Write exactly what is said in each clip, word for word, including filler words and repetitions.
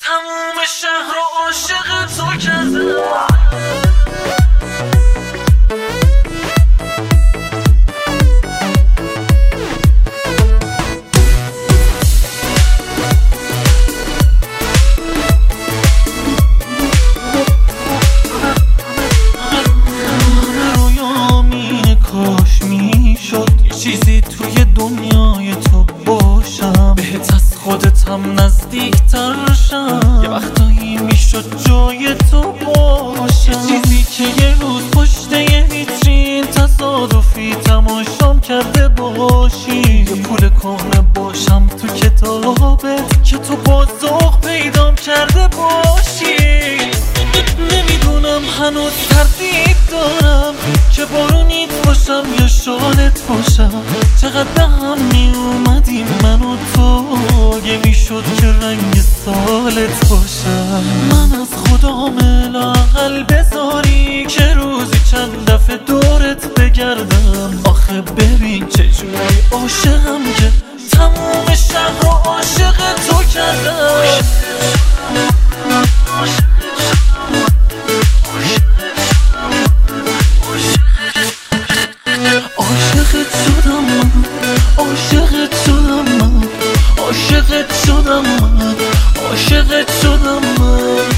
تموم شهر رو عاشق تو کردم. چیزی توی دنیای تو باشم، بهت از خودتم نزدیکتر شم. یه وقتایی میشد جای تو باشم، چیزی که یه روز پشت یه ویترین تصادفی تماشام کرده باشی. یه پول کهنه باشم تو کتابت که تو با ذوق پیدام کرده باشی. نمیدونم هنوز تردید دارم که بارونیت باشم یا شالت باشم. چقدر به هم می اومدیم من و تو، اگه میشد که رنگ سالت باشم. من از خدام لااقل بذاری که روزی چند دفعه دورت بگردم. آخه ببین چجوری عاشقم که تموم شهر رو عاشق تو کردم. عاشقت شدم من، عاشقت شدم من، عاشقت شدم من، عاشقت شدم من.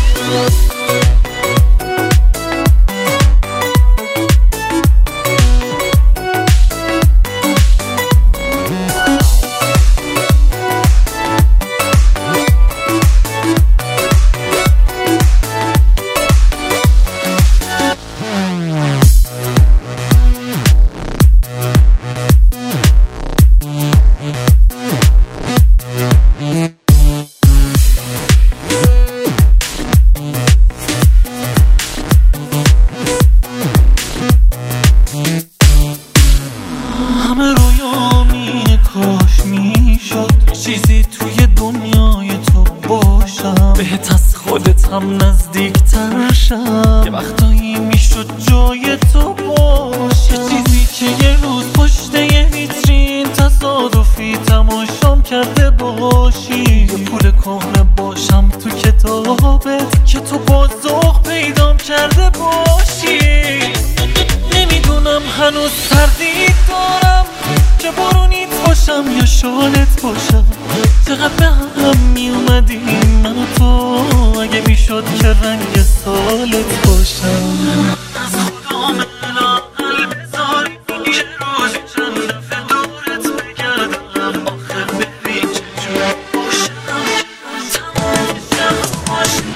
همه رویام اینه کاش میشد چیزی توی دنیای تو باشم، بهت از خودتم نزدیکتر شم. یه وقتایی میشد جای تو باشم، چیزی که یه روز پشت یه ویترین تصادفی تماشام کرده باشی. یه پول کهنه باشم تو کتابت که تو با ذوق پیدام کرده باشی. نمیدونم هنوز تردید دارم که بارونیت باشم یا شالت باشم. چقدر به هم می اومدیم من و تو، اگه میشد که رنگ سالت باشم. از خدام لااقل بذاری که روزی چند دفعه دورت بگردم. آخه ببین چجوری عاشقم که تمام شهر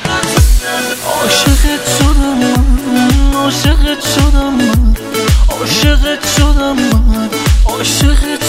عاشقت شدم من، عاشقت شدم من، عاشقت شدم من، عاشقت